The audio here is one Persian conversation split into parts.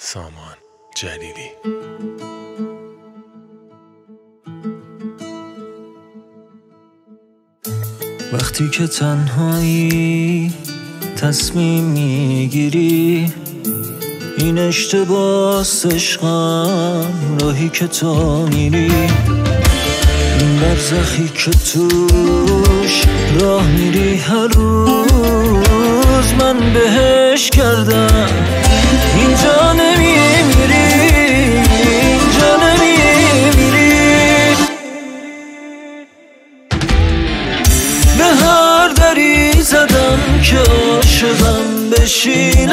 سامان جلیلی. وقتی که تنهایی تصمیم میگیری این اشتباس عشقم، راهی که تو میری، این برزخی که توش راه میری هر روز من بهش کردم. اینجا نمیمیری، اینجا نمیمیری، به هر دری زدم که عاشقم بشی،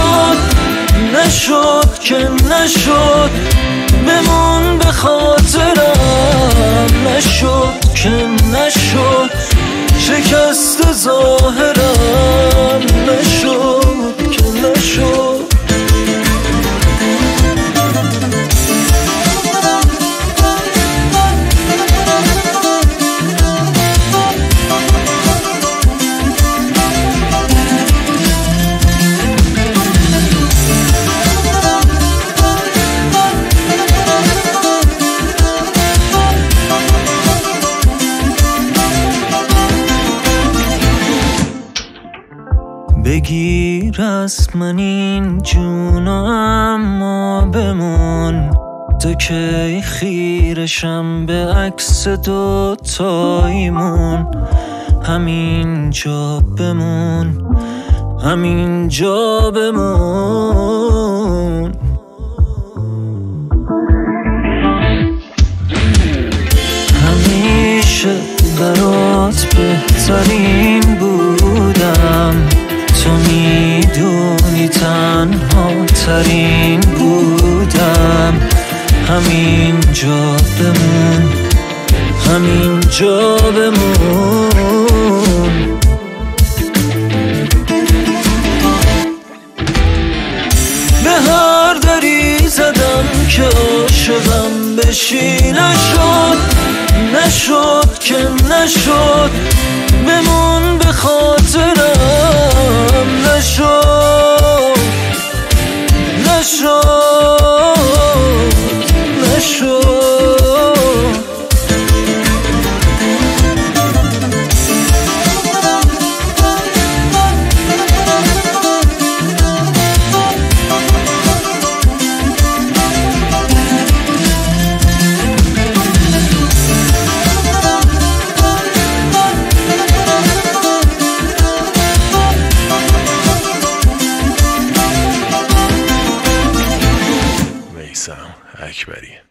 نشد که نشد، بمون به خاطرم، نشد که نشد، شکست ظاهرم، نشد که نشد. بگیر از من این جونو اما بمون، تا که خیرشم به عکس دوتاییمون. همینجا بمون، همینجا بمون. همیشه برات بهترین بودم، تو میدونی تنها ترین بودم. همینجا بمون، همینجا بمون. به هر دری زدم که عاشقم بشی، نشد که نشد، بمون به خاطرم، نشد میثم اکبری.